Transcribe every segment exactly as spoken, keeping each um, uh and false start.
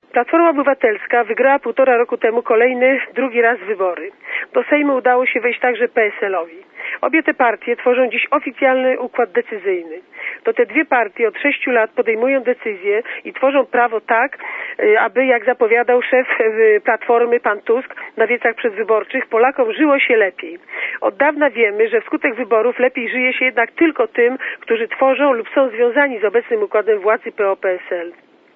Platforma Obywatelska wygrała półtora roku temu kolejny, drugi raz wybory. Do Sejmu udało się wejść także P S L-owi. Obie te partie tworzą dziś oficjalny układ decyzyjny. To te dwie partie od sześciu lat podejmują decyzje i tworzą prawo tak, aby, jak zapowiadał szef Platformy, pan Tusk, na wiecach przedwyborczych, Polakom żyło się lepiej. Od dawna wiemy, że wskutek wyborów lepiej żyje się jednak tylko tym, którzy tworzą lub są związani z obecnym układem władzy P O P S L.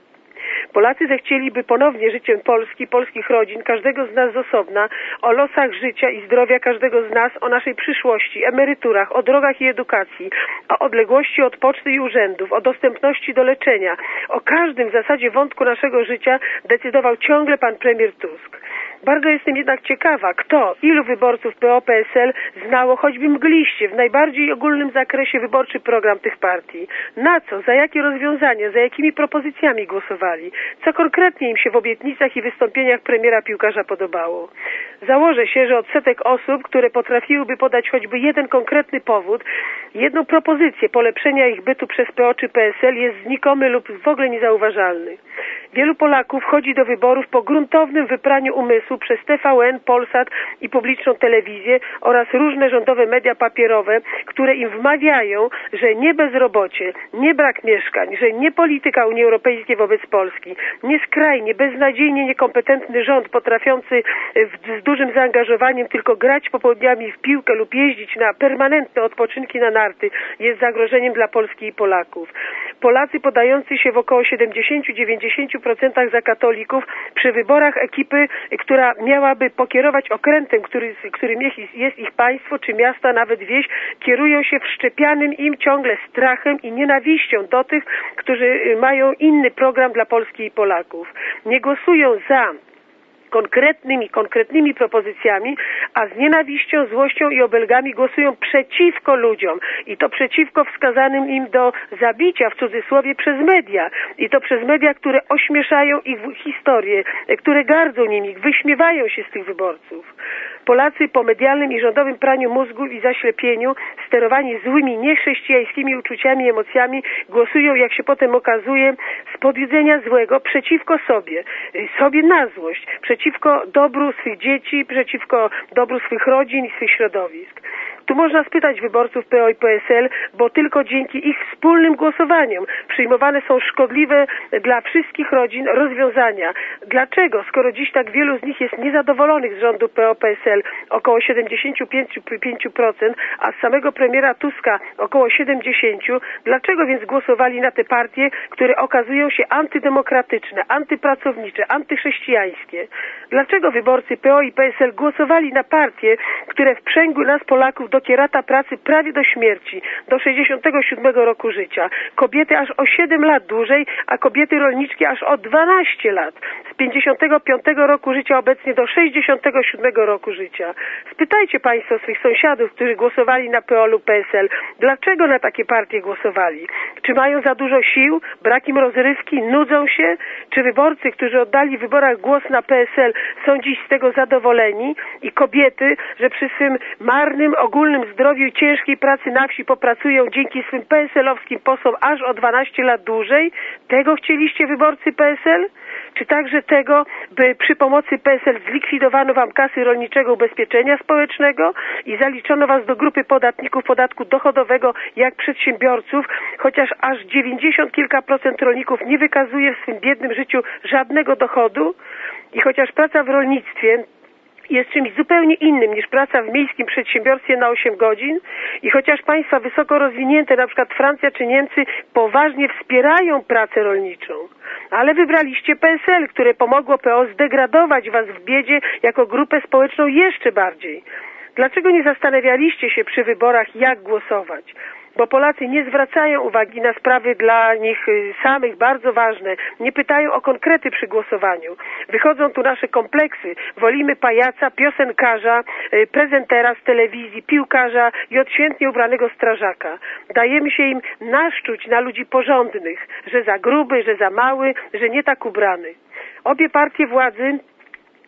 Polacy zechcieliby ponownie życiem Polski, polskich rodzin, każdego z nas z osobna, o losach życia i zdrowia każdego z nas, o naszej przyszłości, emeryturach, o drogach i edukacji, o odległości od poczty i urzędów, o dostępności do leczenia. O każdym w zasadzie wątku naszego życia decydował ciągle pan premier Tusk. Bardzo jestem jednak ciekawa, kto, ilu wyborców P O P S L znało choćby mgliście w najbardziej ogólnym zakresie wyborczy program tych partii. Na co, za jakie rozwiązania, za jakimi propozycjami głosowali, co konkretnie im się w obietnicach i wystąpieniach premiera piłkarza podobało. Założę się, że od setek osób, które potrafiłyby podać choćby jeden konkretny powód, jedną propozycję polepszenia ich bytu przez P O czy P S L jest znikomy lub w ogóle niezauważalny. Wielu Polaków chodzi do wyborów po gruntownym wypraniu umysłu przez T V N, Polsat i publiczną telewizję oraz różne rządowe media papierowe, które im wmawiają, że nie bezrobocie, nie brak mieszkań, że nie polityka Unii Europejskiej wobec Polski, nie skrajnie, beznadziejnie niekompetentny rząd potrafiący z dużym zaangażowaniem tylko grać popołudniami w piłkę lub jeździć na permanentne odpoczynki na narty jest zagrożeniem dla Polski i Polaków. Polacy podający się w około siedemdziesiąt do dziewięćdziesięciu procent za katolików przy wyborach ekipy, która miałaby pokierować okrętem, który, którym jest ich państwo czy miasta, nawet wieś, kierują się wszczepianym im ciągle strachem i nienawiścią do tych, którzy mają inny program dla Polski i Polaków. Nie głosują za konkretnymi, konkretnymi propozycjami, a z nienawiścią, złością i obelgami głosują przeciwko ludziom i to przeciwko wskazanym im do zabicia, w cudzysłowie, przez media i to przez media, które ośmieszają ich historię, które gardzą nimi, wyśmiewają się z tych wyborców. Polacy po medialnym i rządowym praniu mózgu i zaślepieniu, sterowani złymi, niechrześcijańskimi uczuciami i emocjami, głosują, jak się potem okazuje, z podjudzenia złego przeciwko sobie, sobie na złość, przeciwko dobru swych dzieci, przeciwko dobru swych rodzin i swych środowisk. Tu można spytać wyborców P O i P S L, bo tylko dzięki ich wspólnym głosowaniom przyjmowane są szkodliwe dla wszystkich rodzin rozwiązania. Dlaczego, skoro dziś tak wielu z nich jest niezadowolonych z rządu P O P S L, około siedemdziesiąt pięć procent, a z samego premiera Tuska około siedemdziesiąt procent, dlaczego więc głosowali na te partie, które okazują się antydemokratyczne, antypracownicze, antychrześcijańskie? Dlaczego wyborcy P O i P S L głosowali na partie, które wprzęgły nas Polaków do kierata pracy prawie do śmierci, do sześćdziesiątego siódmego roku życia. Kobiety aż o siedem lat dłużej, a kobiety rolniczki aż o dwanaście lat. Z pięćdziesiątego piątego roku życia obecnie do sześćdziesiątego siódmego roku życia. Spytajcie Państwo swych sąsiadów, którzy głosowali na P O lub P S L, dlaczego na takie partie głosowali? Czy mają za dużo sił? Brak im rozrywki? Nudzą się? Czy wyborcy, którzy oddali w wyborach głos na P S L, są dziś z tego zadowoleni? I kobiety, że przy swym marnym, ogólnym zdrowiu i ciężkiej pracy na wsi popracują dzięki swym P S L-owskim posłom aż o dwanaście lat dłużej? Tego chcieliście wyborcy P S L? Czy także tego, by przy pomocy P S L zlikwidowano wam kasy rolniczego ubezpieczenia społecznego i zaliczono was do grupy podatników podatku dochodowego jak przedsiębiorców, chociaż aż dziewięćdziesiąt kilka procent rolników nie wykazuje w swym biednym życiu żadnego dochodu i chociaż praca w rolnictwie jest czymś zupełnie innym niż praca w miejskim przedsiębiorstwie na osiem godzin i chociaż państwa wysoko rozwinięte, na przykład Francja czy Niemcy, poważnie wspierają pracę rolniczą, ale wybraliście P S L, które pomogło P O zdegradować was w biedzie jako grupę społeczną jeszcze bardziej. Dlaczego nie zastanawialiście się przy wyborach, jak głosować? Bo Polacy nie zwracają uwagi na sprawy dla nich samych bardzo ważne, nie pytają o konkrety przy głosowaniu. Wychodzą tu nasze kompleksy. Wolimy pajaca, piosenkarza, prezentera z telewizji, piłkarza i odświętnie ubranego strażaka. Dajemy się im naszczuć na ludzi porządnych, że za gruby, że za mały, że nie tak ubrany. Obie partie władzy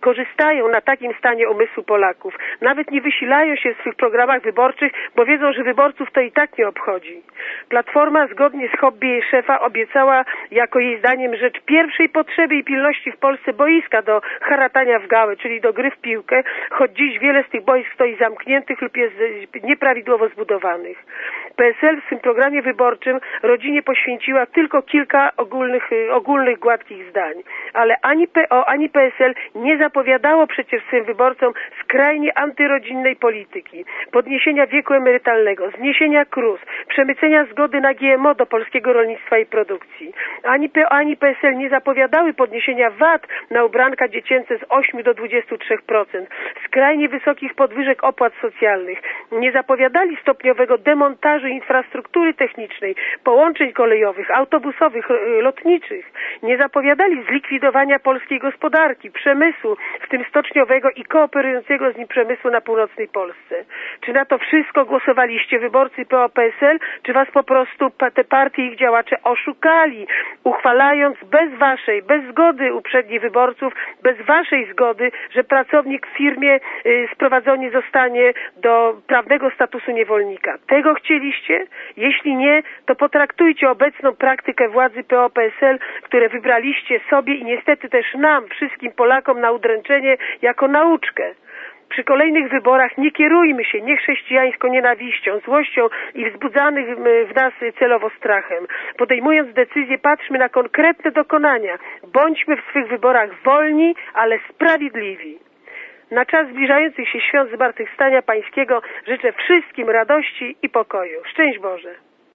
korzystają na takim stanie umysłu Polaków. Nawet nie wysilają się w swych programach wyborczych, bo wiedzą, że wyborców to i tak nie obchodzi. Platforma zgodnie z hobby jej szefa obiecała jako jej zdaniem rzecz pierwszej potrzeby i pilności w Polsce boiska do haratania w gałę, czyli do gry w piłkę, choć dziś wiele z tych boisk stoi zamkniętych lub jest nieprawidłowo zbudowanych. P S L w swym programie wyborczym rodzinie poświęciła tylko kilka ogólnych, ogólnych gładkich zdań. Ale ani P O, ani P S L nie zapowiadało przecież swym wyborcom skrajnie antyrodzinnej polityki, podniesienia wieku emerytalnego, zniesienia K R U S, przemycenia zgody na G M O do polskiego rolnictwa i produkcji. Ani P O, ani P S L nie zapowiadały podniesienia V A T na ubranka dziecięce z ośmiu do dwudziestu trzech procent, skrajnie wysokich podwyżek opłat socjalnych. Nie zapowiadali stopniowego demontażu infrastruktury technicznej, połączeń kolejowych, autobusowych, lotniczych. Nie zapowiadali zlikwidowania polskiej gospodarki, przemysłu, w tym stoczniowego i kooperującego z nim przemysłu na północnej Polsce. Czy na to wszystko głosowaliście wyborcy P O P S L, czy was po prostu te partie i ich działacze oszukali, uchwalając bez waszej, bez zgody uprzednich wyborców, bez waszej zgody, że pracownik w firmie y, sprowadzony zostanie do prawnego statusu niewolnika. Tego chcieliście? Jeśli nie, to potraktujcie obecną praktykę władzy P O P S L, które wybraliście sobie i niestety też nam, wszystkim Polakom na udręczenie, jako nauczkę. Przy kolejnych wyborach nie kierujmy się niechrześcijańską nienawiścią, złością i wzbudzanych w nas celowo strachem. Podejmując decyzje, patrzmy na konkretne dokonania. Bądźmy w swych wyborach wolni, ale sprawiedliwi. Na czas zbliżających się świąt Zmartwychwstania Pańskiego życzę wszystkim radości i pokoju. Szczęść Boże!